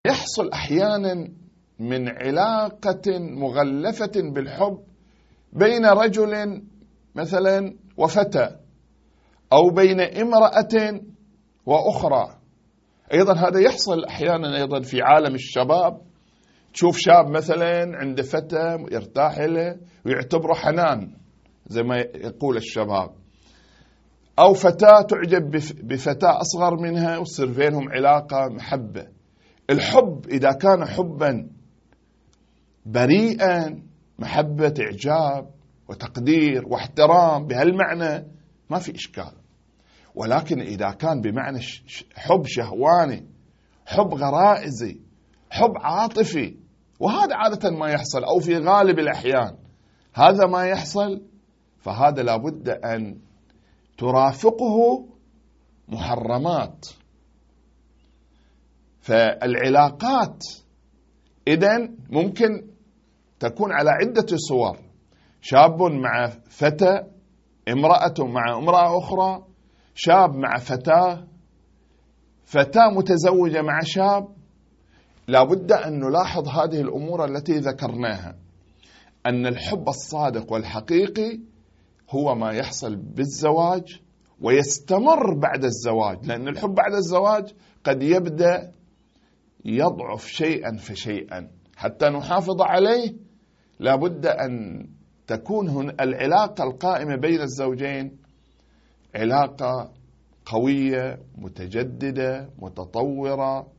يحصل أحيانا من علاقة مغلفة بالحب بين رجل مثلا وفتى، أو بين امرأة وأخرى. أيضا هذا يحصل أحيانا أيضا في عالم الشباب. تشوف شاب مثلا عند فتى يرتاح له ويعتبره حنان زي ما يقول الشباب، أو فتاة تعجب بفتاة أصغر منها وتصير بينهم علاقة محبة. الحب إذا كان حبا بريئا، محبة إعجاب وتقدير واحترام بهالمعنى، ما في إشكال. ولكن إذا كان بمعنى حب شهواني، حب غرائزي، حب عاطفي، وهذا عادة ما يحصل، أو في غالب الأحيان هذا ما يحصل، فهذا لابد أن ترافقه محرمات. فالعلاقات إذن ممكن تكون على عدة صور: شاب مع فتى، امرأة مع امرأة أخرى، شاب مع فتاة، فتاة متزوجة مع شاب. لابد أن نلاحظ هذه الأمور التي ذكرناها، أن الحب الصادق والحقيقي هو ما يحصل بالزواج ويستمر بعد الزواج، لأن الحب بعد الزواج قد يبدأ يضعف شيئا فشيئا. حتى نحافظ عليه لابد أن تكون العلاقة القائمة بين الزوجين علاقة قوية متجددة متطورة